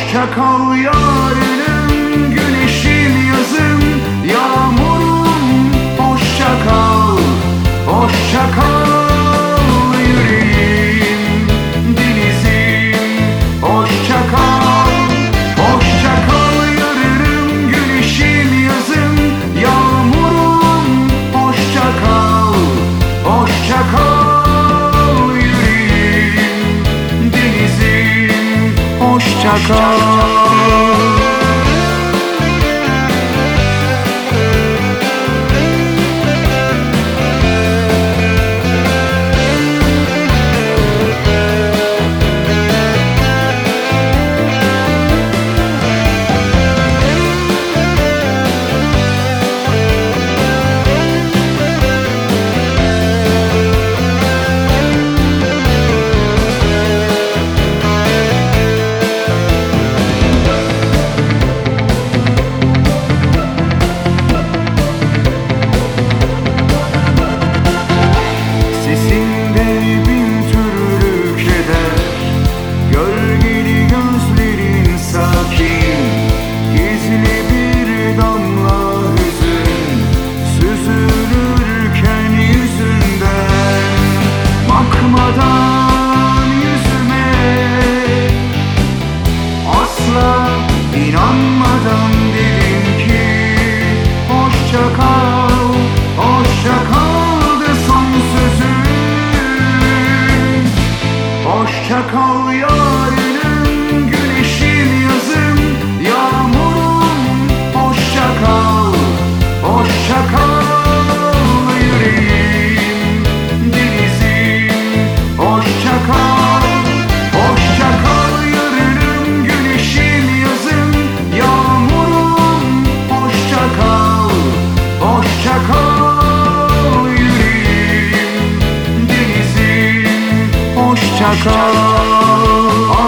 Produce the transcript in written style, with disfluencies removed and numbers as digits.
Hoşça kal yarınım, güneşim yazım, yağmurum. Hoşça kal, hoşça kal yüreğim, denizim. Hoşça kal, hoşça kal yarınım, güneşim yazım, yağmurum. Hoşça kal, hoşça kal yüreğim, denizim. Hoşça kal. İnanmadan dedim ki hoşça kal, hoşça kaldı son sözüm. Hoşça kal yarınım, güneşim yazım, yağmurum. Hoşça kal, hoşça kal yüreğim, denizim. Hoşça kal, hoşça kal yarınım, güneşim yazım, yağmurum. Hoşça kal, hoşça kal yüreğim, denizim. Hoşça kal.